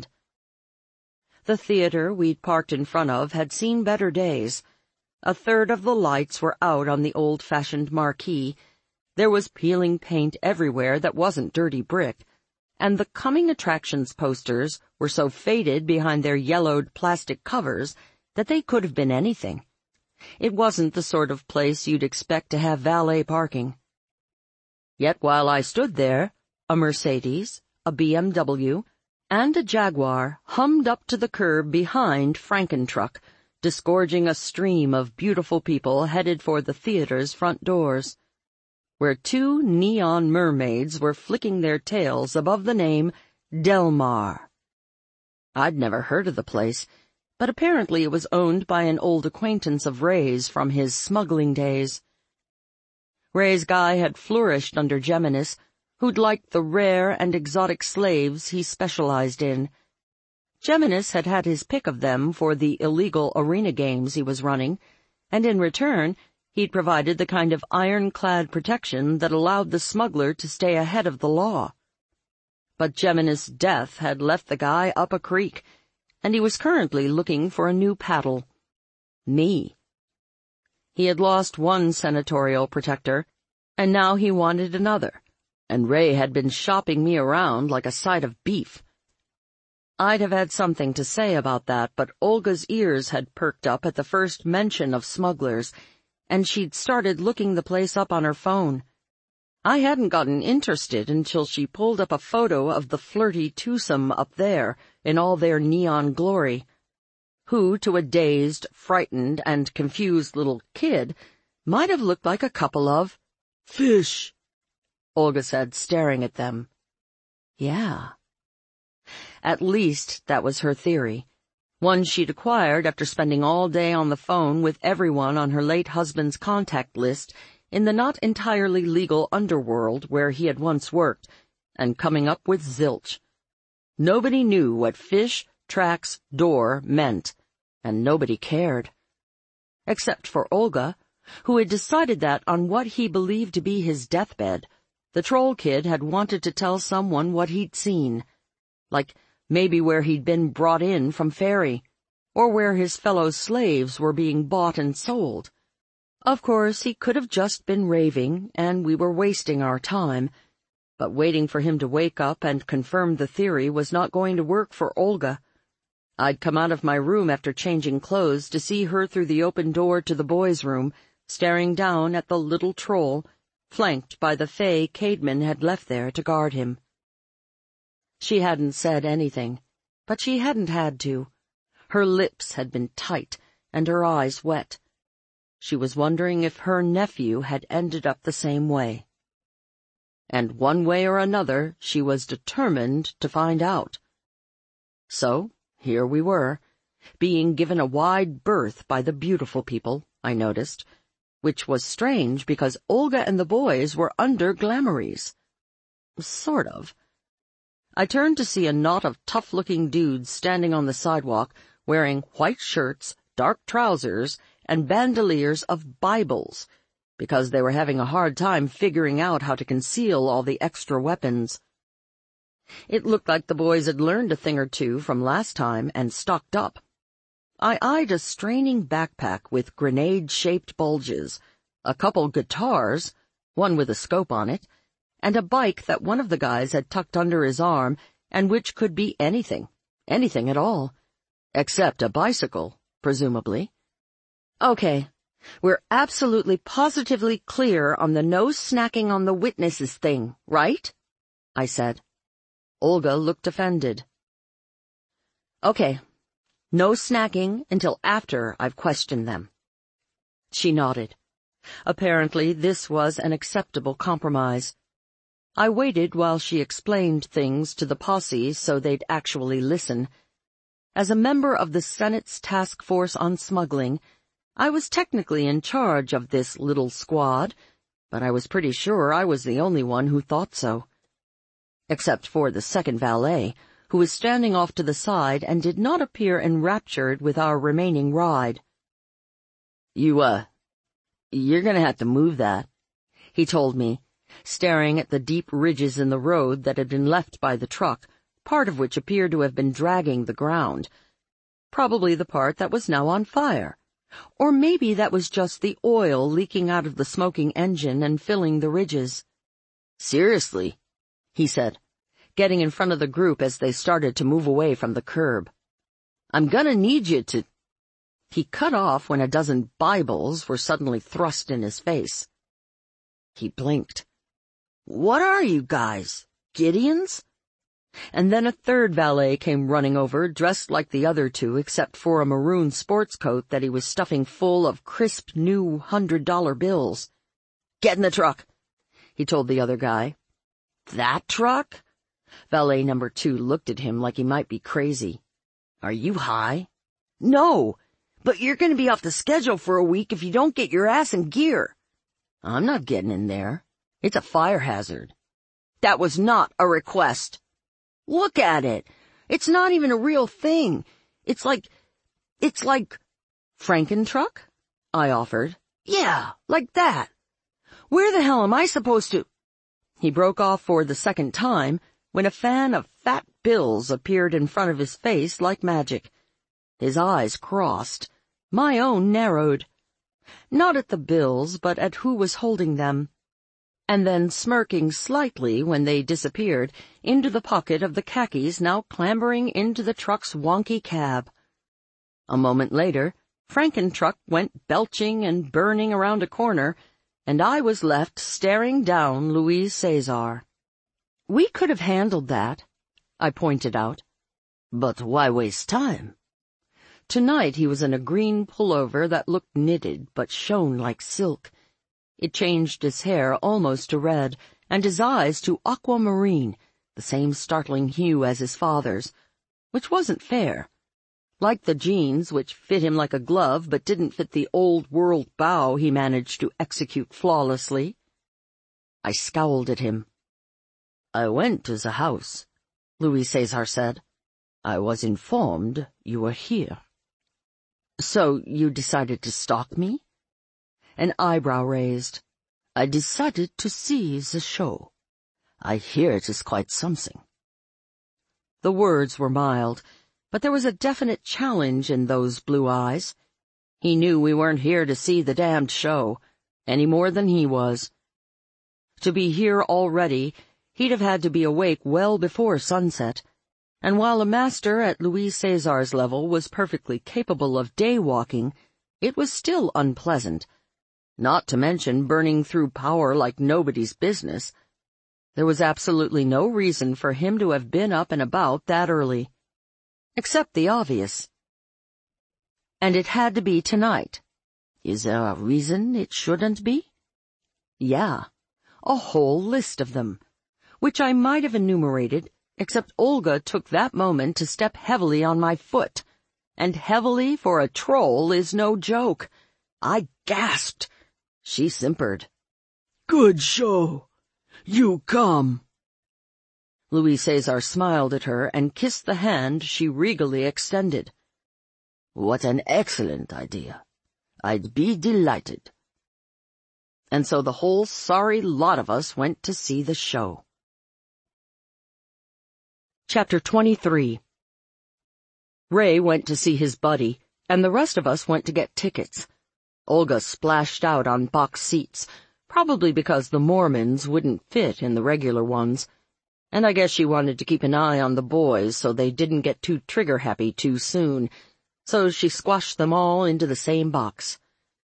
The theater we'd parked in front of had seen better days. A third of the lights were out on the old-fashioned marquee. There was peeling paint everywhere that wasn't dirty brick, and the coming attractions posters were so faded behind their yellowed plastic covers that they could have been anything. It wasn't the sort of place you'd expect to have valet parking. Yet while I stood there, a Mercedes, a B M W, and a Jaguar hummed up to the curb behind Frankentruck, disgorging a stream of beautiful people headed for the theater's front doors, where two neon mermaids were flicking their tails above the name Del Mar. I'd never heard of the place, but apparently it was owned by an old acquaintance of Ray's from his smuggling days. Ray's guy had flourished under Geminis, who'd liked the rare and exotic slaves he specialized in. Geminis had had his pick of them for the illegal arena games he was running, and in return He'd provided the kind of ironclad protection that allowed the smuggler to stay ahead of the law. But Geminus' death had left the guy up a creek, and he was currently looking for a new paddle. Me. He had lost one senatorial protector, and now he wanted another, and Ray had been shopping me around like a side of beef. I'd have had something to say about that, but Olga's ears had perked up at the first mention of smugglers, and she'd started looking the place up on her phone. I hadn't gotten interested until she pulled up a photo of the flirty twosome up there in all their neon glory, who, to a dazed, frightened, and confused little kid, might have looked like a couple of fish, Olga said, staring at them. Yeah. At least that was her theory, one she'd acquired after spending all day on the phone with everyone on her late husband's contact list in the not entirely legal underworld where he had once worked, and coming up with zilch. Nobody knew what fish, tracks, door meant, and nobody cared. Except for Olga, who had decided that on what he believed to be his deathbed, the troll kid had wanted to tell someone what he'd seen. Like maybe where he'd been brought in from ferry, or where his fellow slaves were being bought and sold. Of course, he could have just been raving, and we were wasting our time, but waiting for him to wake up and confirm the theory was not going to work for Olga. I'd come out of my room after changing clothes to see her through the open door to the boys' room, staring down at the little troll, flanked by the Fae Caedmon had left there to guard him. She hadn't said anything, but she hadn't had to. Her lips had been tight, and her eyes wet. She was wondering if her nephew had ended up the same way. And one way or another, she was determined to find out. So, here we were, being given a wide berth by the beautiful people, I noticed, which was strange because Olga and the boys were under glamories. Sort of. I turned to see a knot of tough-looking dudes standing on the sidewalk, wearing white shirts, dark trousers, and bandoliers of Bibles, because they were having a hard time figuring out how to conceal all the extra weapons. It looked like the boys had learned a thing or two from last time and stocked up. I eyed a straining backpack with grenade-shaped bulges, a couple guitars, one with a scope on it, and a bike that one of the guys had tucked under his arm and which could be anything, anything at all, except a bicycle, presumably. Okay, we're absolutely positively clear on the no snacking on the witnesses thing, right? I said. Olga looked offended. Okay, no snacking until after I've questioned them. She nodded. Apparently this was an acceptable compromise. I waited while she explained things to the posse so they'd actually listen. As a member of the Senate's task force on smuggling, I was technically in charge of this little squad, but I was pretty sure I was the only one who thought so. Except for the second valet, who was standing off to the side and did not appear enraptured with our remaining ride. You, uh, you're gonna have to move that, he told me, staring at the deep ridges in the road that had been left by the truck, part of which appeared to have been dragging the ground. Probably the part that was now on fire. Or maybe that was just the oil leaking out of the smoking engine and filling the ridges. Seriously, he said, getting in front of the group as they started to move away from the curb. I'm gonna need you to... He cut off when a dozen Bibles were suddenly thrust in his face. He blinked. What are you guys, Gideons? And then a third valet came running over, dressed like the other two except for a maroon sports coat that he was stuffing full of crisp new hundred-dollar bills. Get in the truck, he told the other guy. That truck? Valet number two looked at him like he might be crazy. Are you high? No, but you're going to be off the schedule for a week if you don't get your ass in gear. I'm not getting in there. It's a fire hazard. That was not a request. Look at it. It's not even a real thing. It's like, it's like... Frankentruck? I offered, Yeah, like that. Where the hell am I supposed to—" He broke off for the second time when a fan of fat bills appeared in front of his face like magic. His eyes crossed. My own narrowed. Not at the bills, but at who was holding them. And then smirking slightly when they disappeared into the pocket of the khakis now clambering into the truck's wonky cab. A moment later, Frankentruck went belching and burning around a corner, and I was left staring down Louise Cesar. "We could have handled that," I pointed out. "But why waste time?" Tonight he was in a green pullover that looked knitted but shone like silk. It changed his hair almost to red, and his eyes to aquamarine, the same startling hue as his father's, which wasn't fair. Like the jeans, which fit him like a glove but didn't fit the old-world bow he managed to execute flawlessly. I scowled at him. "I went to the house," Louis Cesar said. "I was informed you were here." "So you decided to stalk me?" An eyebrow raised. "I decided to see the show. I hear it is quite something." The words were mild, but there was a definite challenge in those blue eyes. He knew we weren't here to see the damned show, any more than he was. To be here already, he'd have had to be awake well before sunset, and while a master at Louis Cesar's level was perfectly capable of day-walking, it was still unpleasant, not to mention burning through power like nobody's business. There was absolutely no reason for him to have been up and about that early. Except the obvious. And it had to be tonight. Is there a reason it shouldn't be? Yeah, a whole list of them, which I might have enumerated, except Olga took that moment to step heavily on my foot. And heavily for a troll is no joke. I gasped. She simpered. "Good show. You come." Louis Cesar smiled at her and kissed the hand she regally extended. "What an excellent idea. I'd be delighted." And so the whole sorry lot of us went to see the show. Chapter twenty-three. Ray went to see his buddy, and the rest of us went to get tickets. Olga splashed out on box seats, probably because the Mormons wouldn't fit in the regular ones. And I guess she wanted to keep an eye on the boys so they didn't get too trigger-happy too soon, so she squashed them all into the same box.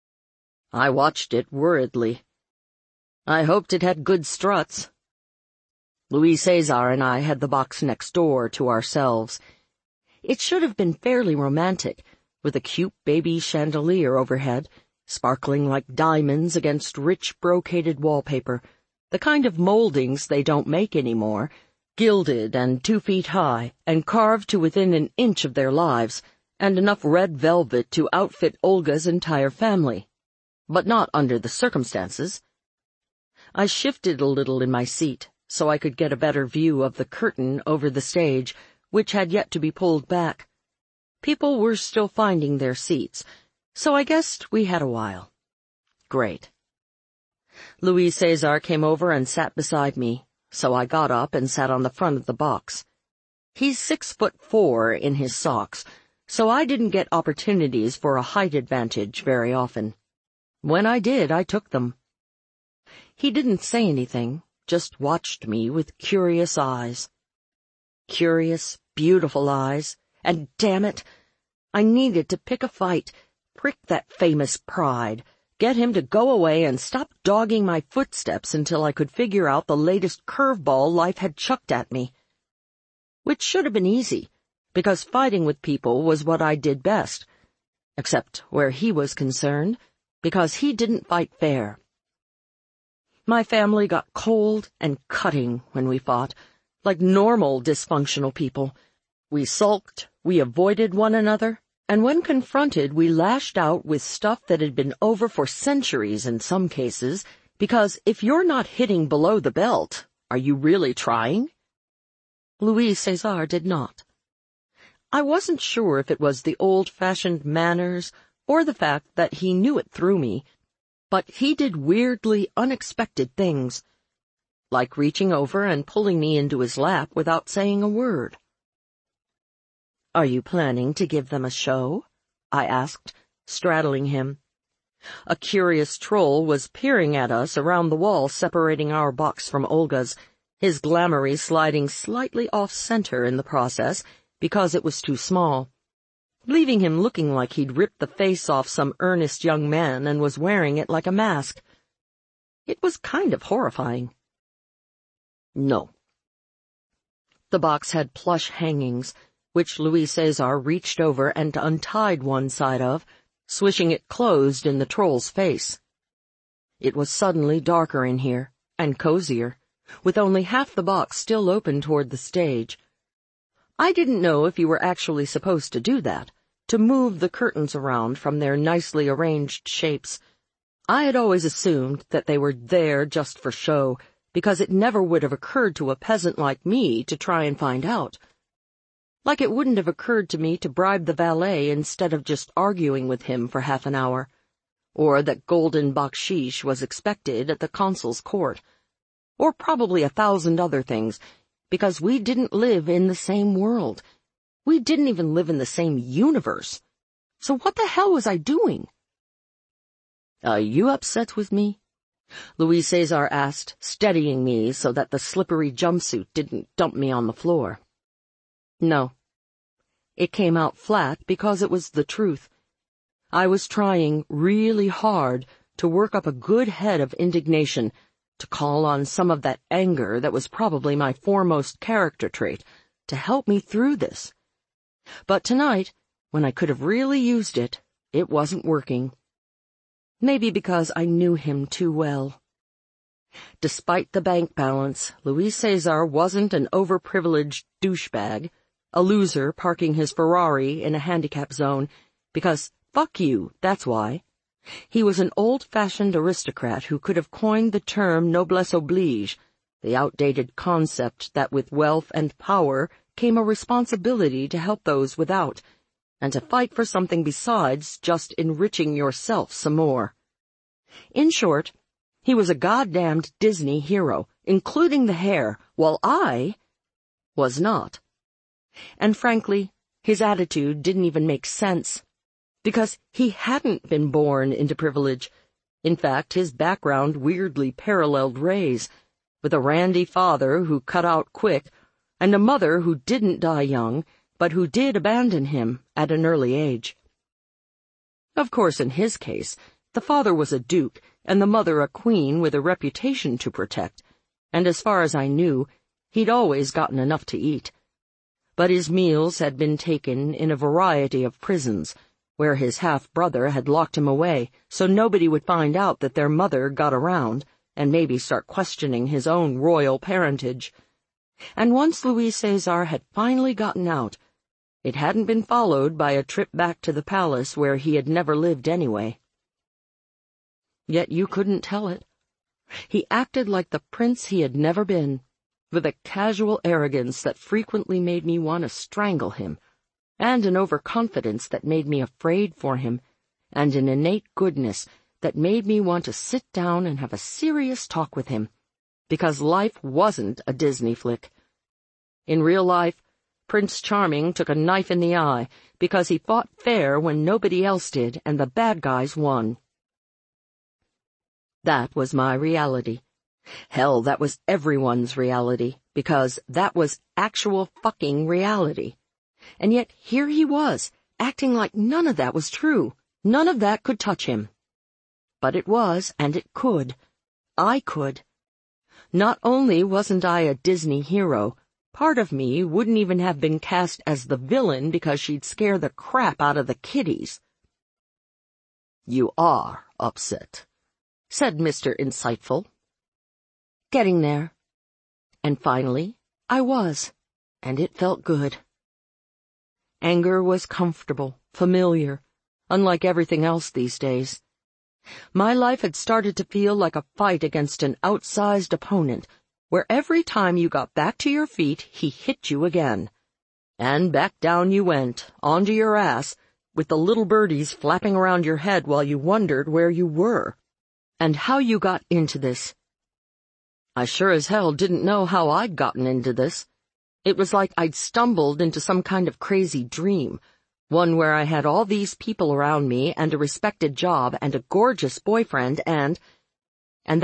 I watched it worriedly. I hoped it had good struts. Louis Cesar and I had the box next door to ourselves. It should have been fairly romantic, with a cute baby chandelier overhead, sparkling like diamonds against rich brocaded wallpaper, the kind of moldings they don't make anymore, gilded and two feet high and carved to within an inch of their lives, and enough red velvet to outfit Olga's entire family. But not under the circumstances. I shifted a little in my seat so I could get a better view of the curtain over the stage, which had yet to be pulled back. People were still finding their seats, so I guessed we had a while. Great. Louis Cesar came over and sat beside me, so I got up and sat on the front of the box. He's six foot four in his socks, so I didn't get opportunities for a height advantage very often. When I did, I took them. He didn't say anything, just watched me with curious eyes. Curious, beautiful eyes, and damn it, I needed to pick a fight, prick that famous pride, get him to go away and stop dogging my footsteps until I could figure out the latest curveball life had chucked at me. Which should have been easy, because fighting with people was what I did best, except where he was concerned, because he didn't fight fair. My family got cold and cutting when we fought, like normal dysfunctional people. We sulked, we avoided one another, and when confronted we lashed out with stuff that had been over for centuries in some cases, because if you're not hitting below the belt, are you really trying? Louis Cesar did not. I wasn't sure if it was the old-fashioned manners or the fact that he knew it through me, But he did weirdly unexpected things, like reaching over and pulling me into his lap without saying a word. "Are you planning to give them a show?" I asked, straddling him. A curious troll was peering at us around the wall separating our box from Olga's, his glamoury sliding slightly off-center in the process because it was too small, leaving him looking like he'd ripped the face off some earnest young man and was wearing it like a mask. It was kind of horrifying. No. The box had plush hangings, which Louis Cesar reached over and untied one side of, swishing it closed in the troll's face. It was suddenly darker in here, and cozier, with only half the box still open toward the stage. I didn't know if you were actually supposed to do that, to move the curtains around from their nicely arranged shapes. I had always assumed that they were there just for show, because it never would have occurred to a peasant like me to try and find out. Like it wouldn't have occurred to me to bribe the valet instead of just arguing with him for half an hour, or that golden baksheesh was expected at the consul's court, or probably a thousand other things, because we didn't live in the same world. We didn't even live in the same universe. So what the hell was I doing? "Are you upset with me?" Louis Cesar asked, steadying me so that the slippery jumpsuit didn't dump me on the floor. No. It came out flat because it was the truth. I was trying really hard to work up a good head of indignation, to call on some of that anger that was probably my foremost character trait, to help me through this. But tonight, when I could have really used it, it wasn't working. Maybe because I knew him too well. Despite the bank balance, Louis Cesar wasn't an overprivileged douchebag, a loser parking his Ferrari in a handicap zone, because fuck you, that's why. He was an old-fashioned aristocrat who could have coined the term noblesse oblige, the outdated concept that with wealth and power came a responsibility to help those without, and to fight for something besides just enriching yourself some more. In short, he was a goddamned Disney hero, including the hair, while I was not. And frankly, his attitude didn't even make sense, because he hadn't been born into privilege. In fact, his background weirdly paralleled Ray's, with a randy father who cut out quick, and a mother who didn't die young, but who did abandon him at an early age. Of course, in his case, the father was a duke, and the mother a queen with a reputation to protect, and as far as I knew, he'd always gotten enough to eat. But his meals had been taken in a variety of prisons, where his half-brother had locked him away so nobody would find out that their mother got around and maybe start questioning his own royal parentage. And once Louis Cesar had finally gotten out, it hadn't been followed by a trip back to the palace where he had never lived anyway. Yet you couldn't tell it. He acted like the prince he had never been, with a casual arrogance that frequently made me want to strangle him, and an overconfidence that made me afraid for him, and an innate goodness that made me want to sit down and have a serious talk with him, because life wasn't a Disney flick. In real life, Prince Charming took a knife in the eye because he fought fair when nobody else did and the bad guys won. That was my reality. Hell, that was everyone's reality, because that was actual fucking reality. And yet here he was, acting like none of that was true. None of that could touch him. But it was, and it could. I could. Not only wasn't I a Disney hero, part of me wouldn't even have been cast as the villain because she'd scare the crap out of the kiddies. "You are upset," said Mister Insightful. Getting there. And finally, I was, and it felt good. Anger was comfortable, familiar, unlike everything else these days. My life had started to feel like a fight against an outsized opponent, where every time you got back to your feet, he hit you again. And back down you went, onto your ass, with the little birdies flapping around your head while you wondered where you were. and how you got into this." I sure as hell didn't know how I'd gotten into this. It was like I'd stumbled into some kind of crazy dream, one where I had all these people around me and a respected job and a gorgeous boyfriend and—